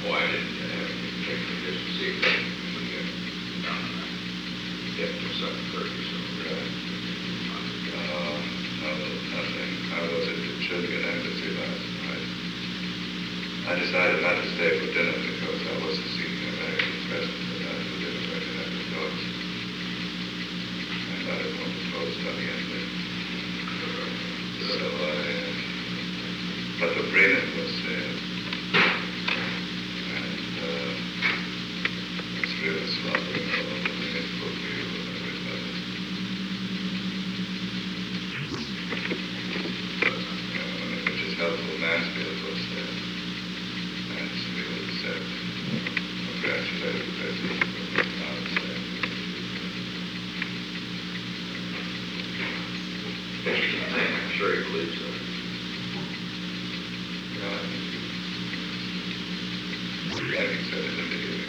Oh, I didn't have any particular just to see if we get down on that. Get to 7:30, so. Right. No, nothing. How was it at Chilligan Embassy last night? I decided not to stay for dinner because I was a senior American president and I was dinner ready at the dogs. And I didn't want to close on the ending. So but the Brennan was there. And it's really slobbering all over the Facebook view and everybody. Which is helpful. Mansfield was there. Mansfield said, congratulated the president for being out there. Interesting thing, I'm sure he believes that. Having said in the beginning,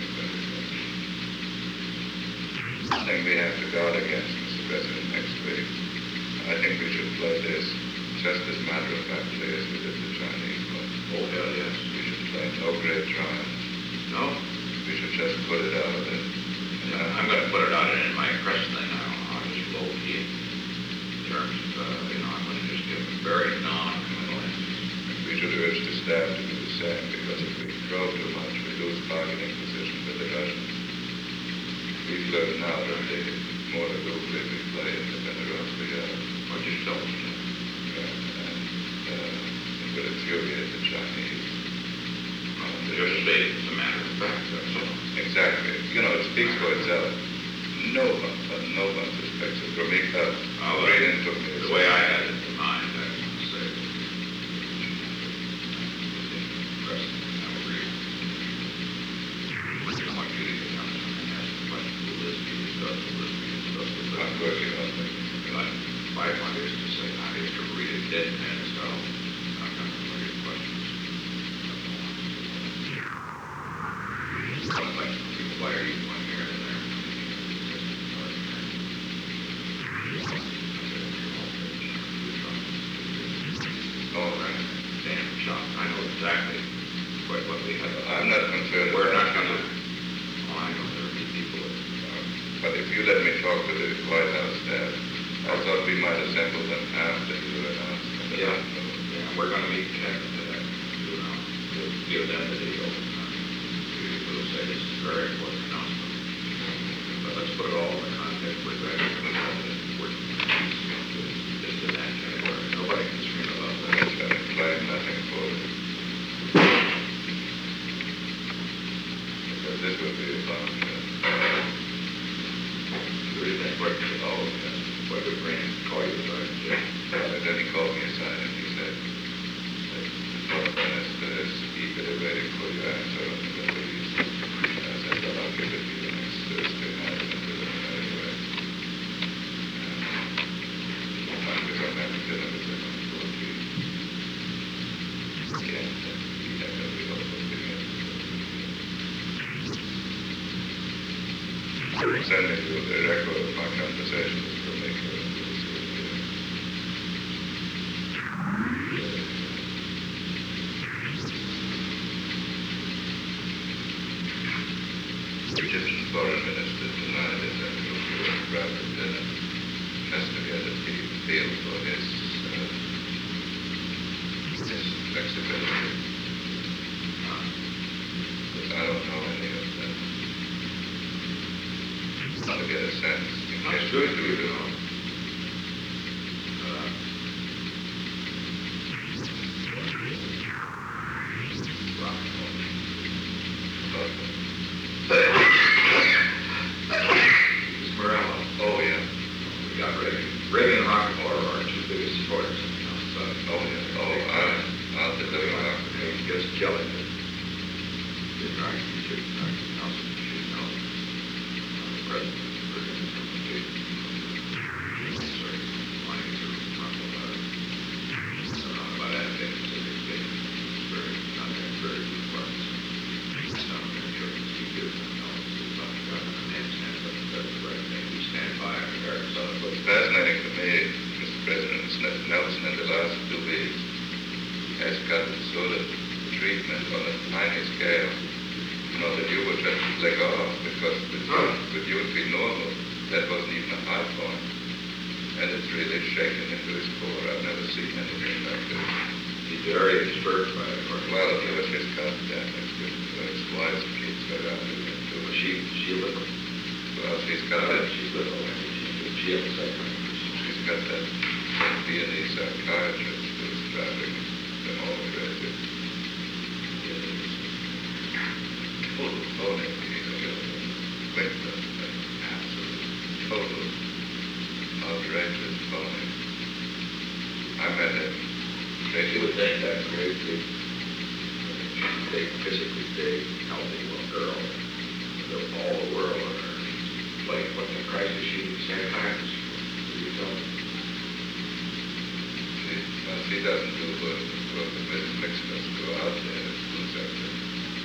I think we have to guard against, Mr. President, next week. I think we should play this just as matter-of-factly as we did the Chinese one. Oh, hell yes. We should play no great triumph. No? We should just put it out and I'm going to put it out in my press thing. I'll just low key in terms of, I'm going to just give a very non-committal answer. we should urge the staff to do the same because if we grow too much, we lose bargaining position with the Russians. We've learned now that the more aloof we play it, the better off we are. Or just don't. And it will infuriate the Chinese. Just state it's a matter of fact, that's all. Exactly. It speaks for itself. No one suspects it. From me, Reagan took me The way I had it in mind, I was going to say, President, I agree. I want you to get down and ask the question, will this be discussed, will this be discussed? I'm working on it. But my point is to say, not is to read it dead man style. I'm not going to look at questions. People, why are you going here and there? Oh, right. Damn shot. I know exactly what we have. I'm not concerned. We're about not going to. it. Oh, I know there will be people that. But if you let me talk to the White House staff, I thought we might assemble them after you announced. Yeah, we're going to meet Kevin today. We'll give them the deal. We'll say this is a very important announcement. But let's put it all in the context with that. Just in that category. Nobody can scream about that. That's going to claim nothing for it. Because this will be about, What do you think? oh, yes. What did Brandon call you about? And then he called me aside and he said, the foreign minister is eagerly waiting for your answer on the Middle East. I said, well, I'll give it to you next Thursday night in a preliminary way. Because I'm having dinner with him on 14. Again, he had every hope of being able to. I'm sending you the record of my conversations from Nico and Bruce. The Egyptian foreign minister tonight is at a private dinner just to get a feel for his flexibility. Because I don't know any of that. Not to get a sense. That's good for you to know. Morello. Oh, yeah. We got Reagan. Reagan and Rockefeller are our two biggest supporters in the House. Oh, yeah. Oh, I'll deliver that. He just killing it. Didn't I? You should know. You should know. The president. Sorry. Wanting to talk about it. About advocating civic things. It's very, not that very good parts. It's not very good. You do. It's about the government. And stand up and does the right thing. We stand by our regardless of What's fascinating to me, Mr. President, is that Nelson in the last 2 weeks has gotten sort of treatment on a tiny scale that you would just let off because with you it'd be normal. That wasn't even a high point. And it's really shaken into his core. I've never seen anything like this. He's very disturbed by it. Well, he was his cousin. His wife keeps her out of it too. She little. Well, she's got that. She's little. She has that. She's got that Viennese psychiatrist who's driving them all crazy. Total outrageous phony. I met him. You would think that's a very big, big, physically big, healthy little girl. All the world on her. Like what the crisis she was psychiatrist for. You tell me. She doesn't do what the mixed us go out there. Who's out there?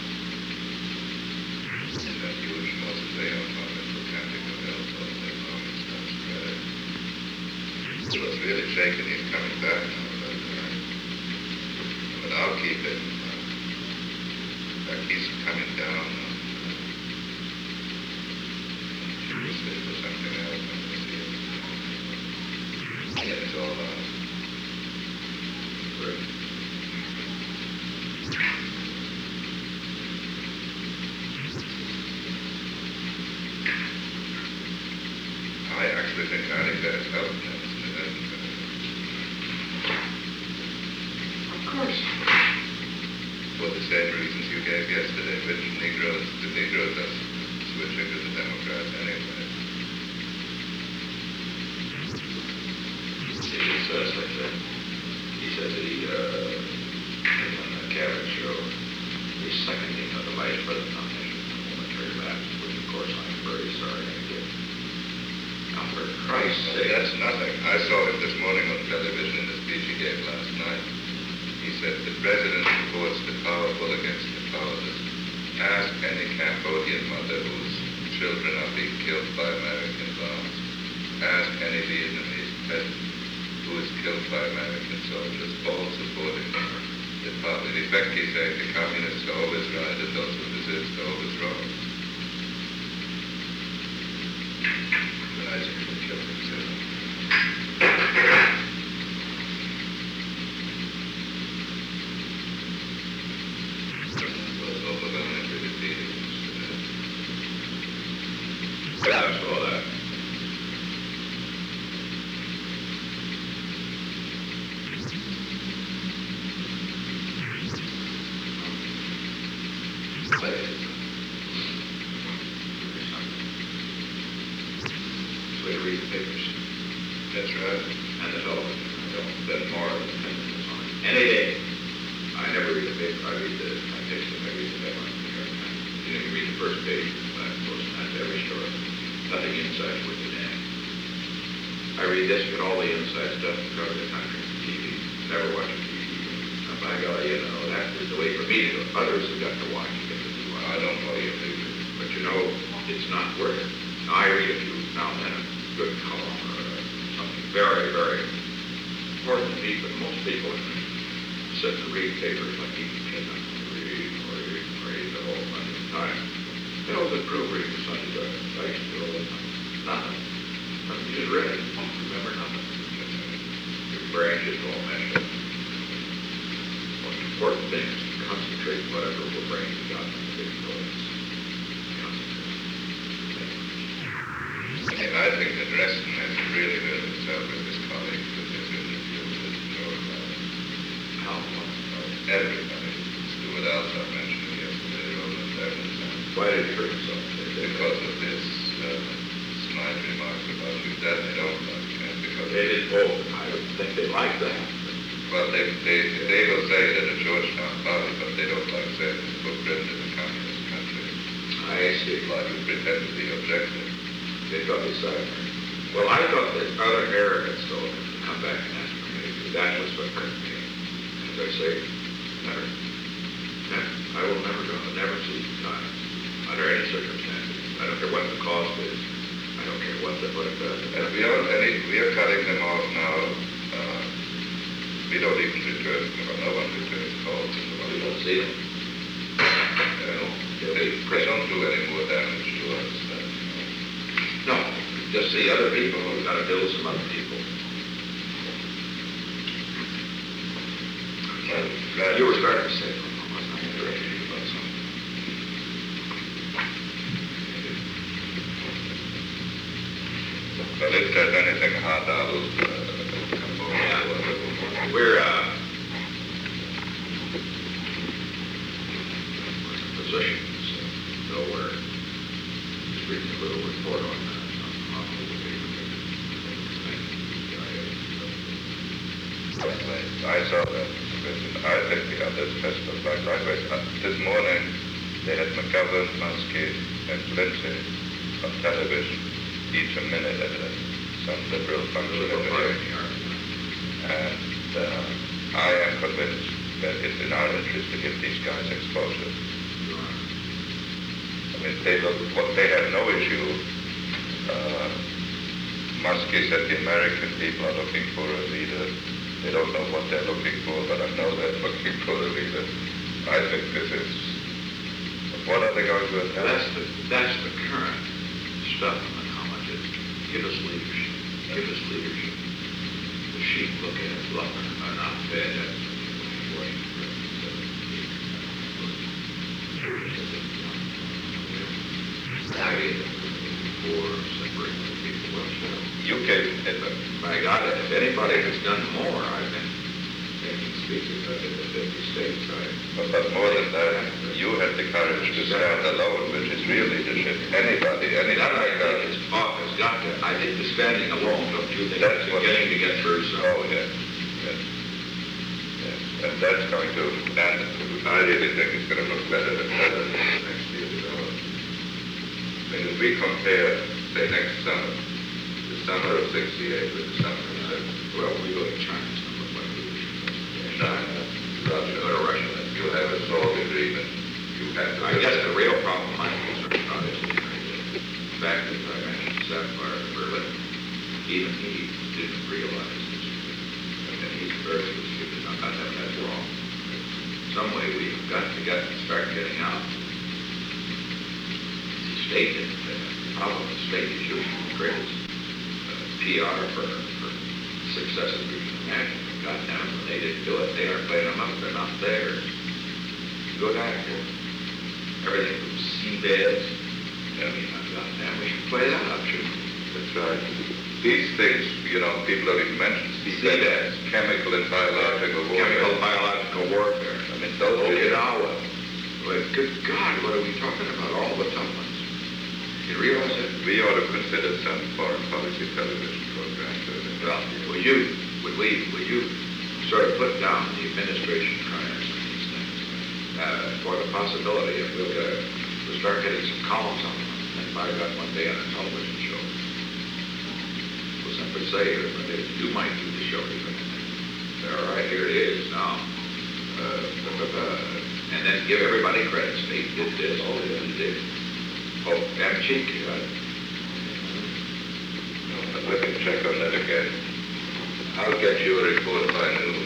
And that huge mausoleum on it for counting the bells all day long and stuff spread. He was really shaken. He's coming back now. But I'll keep it. He's coming down. Seriously, for something else. I'm going to see it. Yeah, it's all out. Great. I actually think that has helped him. Of course. For the same reasons you gave yesterday, which the Negroes are switching to the Democrats anyway. He says that he on the Cabinet show, he's seconding of the Vice President nomination for momentary lapse, which of course I'm very sorry I did. Now for Christ's sake. That's nothing. I saw him this morning on television in the speech he gave last night. He said the president supports the powerful against the powerless. Ask any Cambodian mother whose children are being killed by American bombs. Ask any Vietnamese peasant who is killed by American soldiers, all supporting the power. In effect, he's saying the communists are always right and those who resist are always wrong. But Isaac will kill himself. Was overwhelmingly defeated. Yeah, I saw that. Way to read the papers. That's right. And the television. Then more of the papers on it. Any day. I never read the paper. I read the headline. You know, you read the first page, of course, that's every story. Nothing inside worth a damn. I read this, get all the inside stuff to cover the country, TV. Never watch TV. And by golly, you know, that is the way for me to go. Others have got to watch it. I don't know you either. But you know, it's not worth it. Now, I read a few now and then, a good column or something very, very important to me, but most people sit and read papers like you can read the whole bunch of time. You know, the proof reading the Sunday Times. I used to do all the time. Nothing. You just read it. You won't remember nothing. Your brain just all messed up. The most important thing is to concentrate whatever your brain has got on the big noise. And I think that Reston has really hurt himself with his colleagues with his interview with Joe How? everybody. Stuart Alsop mentioned it yesterday, Roland Evans. Why did he hurt himself? Because of this snide remarks about you that they don't like. And because They didn't vote. I don't think they like that. well, they will say that a Georgetown party, but they don't like saying it's footprint in the communist country. I see. Like to pretend to be objective. They thought they said. Well, I thought that other arrogance, though, to come back and ask for me. That was what hurt me. As I say, never. I will never go. Never see time. Under any circumstances. I don't care what the cost is. I don't care what it does. And we are cutting them off now. We don't even return, no one returns calls. We don't see them. You know, they'll be just see other people, we've got to build some other people. Well, You were starting to say, wasn't I interrupted you about something? Well, if there's anything hot, I'll come over. Yeah. We're in a position, so we're just reading a little report on that. I saw that. I think the others messed up like likewise. This morning, they had McGovern, Muskie, and Lindsay on television, each a minute at some liberal function in New York. And I am convinced that it's in our interest to give these guys exposure. I mean, they have no issue. Muskie said the American people are looking for a leader. They don't know what they're looking for, but I know they're looking for a leader. I think this is... What are they going to attack? That's the current stuff on how much it is. Give us leadership. Give us leadership. The sheep look at it, look, are not fed. You gave it. By God, if anybody has done more, I've been making speeches of it in the 50 states. But more than that, you had the courage to stand alone, which is real leadership. Anybody That I like think is office got to. I think the standing alone, don't you think, That's is what- beginning to get through some. Oh, yes. Yes. Yes. And that's going to, and I really think it's going to look better and better next year. I mean, if we compare, say, next summer, the summer of 68 with the summer of 70. Well, we go to China, some of what we China, Russia, go to Russia. you have a salt agreement. You have to... I guess the real problem I'm concerned about is the fact that I mentioned Sapphire in Berlin. Even he didn't realize this. And he's very stupid. I'm not that that's wrong. Some way we've got to start getting out. The state, the problem with the state is using the greatest PR for successes we can imagine. God damn it, when they didn't do it, they aren't playing them up. They're not theirs. Good actor. Everything from seabeds. I mean, goddamn, we should play that up, shouldn't we? That's right. These things, you know, people don't even mention CBS, chemical and biological warfare. Chemical biological warfare. I mean, those Okinawa. But good God, what are we talking about? All the tough ones. You realize it? We ought to consider some foreign policy television programs. Well, would you sort of put down the administration trials on these things for the possibility if we'll start getting some columns on them, and by God, one day on a television show, we'll simply say, you might do the show even. All right, here it is now. And then give everybody credit. State did this, all the others did. Oh, and cheek, Let me check on that again. I'll get you a report by noon.